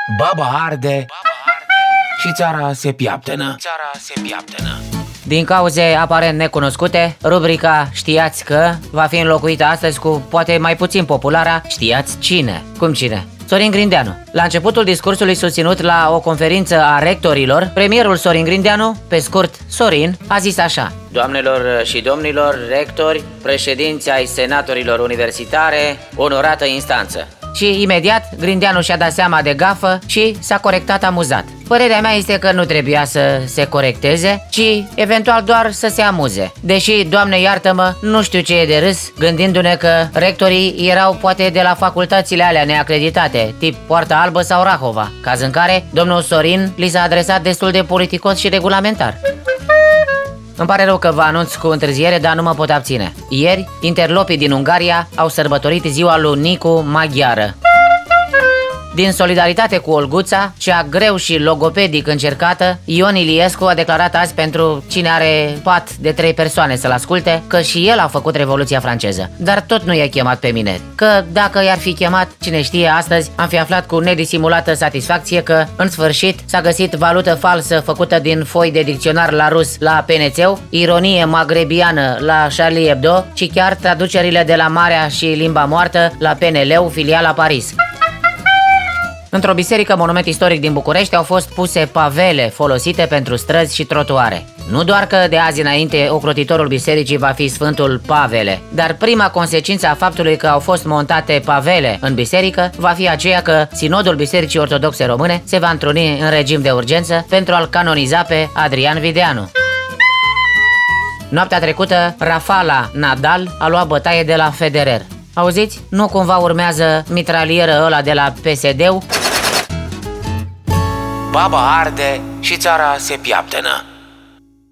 Baba arde și țara se piaptănă. Din cauze aparent necunoscute, rubrica Știați că va fi înlocuită astăzi cu poate mai puțin populara Știați cine? Cum cine? Sorin Grindeanu. La începutul discursului susținut la o conferință a rectorilor, premierul Sorin Grindeanu, pe scurt Sorin, a zis așa: Doamnelor și domnilor rectori, președinți ai senatorilor universitare, onorată instanță. Și imediat Grindeanu și-a dat seama de gafă și s-a corectat amuzat. Părerea mea este că nu trebuia să se corecteze, ci eventual doar să se amuze. Deși, Doamne iartă-mă, nu știu ce e de râs, gândindu-ne că rectorii erau poate de la facultățile alea neacreditate, tip Poarta Albă sau Rahova, caz în care domnul Sorin li s-a adresat destul de politicos și regulamentar. Îmi pare rău că vă anunț cu întârziere, dar nu mă pot abține. Ieri, interlopii din Ungaria au sărbătorit ziua lui Nicu Maghiară. Din solidaritate cu Olguța, cea greu și logopedic încercată, Ion Iliescu a declarat azi pentru cine are pat de 3 persoane să-l asculte că și el a făcut Revoluția franceză. Dar tot nu i-a chemat pe mineri. Că dacă i-ar fi chemat, cine știe, astăzi am fi aflat cu nedisimulată satisfacție că, în sfârșit, s-a găsit valută falsă făcută din foi de dicționar la rus la PNC-ul, ironie magrebiană la Charlie Hebdo și chiar traducerile de la Marea și Limba Moartă la PNL-ul, filiala Paris. Într-o biserică monument istoric din București au fost puse pavele folosite pentru străzi și trotuare. Nu doar că de azi înainte ocrotitorul bisericii va fi Sfântul Pavele, dar prima consecință a faptului că au fost montate pavele în biserică va fi aceea că Sinodul Bisericii Ortodoxe Române se va întruni în regim de urgență pentru a-l canoniza pe Adrian Videanu. Noaptea trecută, Rafaela Nadal a luat bătaie de la Federer. Auziți? Nu cumva urmează mitralieră ăla de la PSD-ul? Baba arde și țara se piaptănă.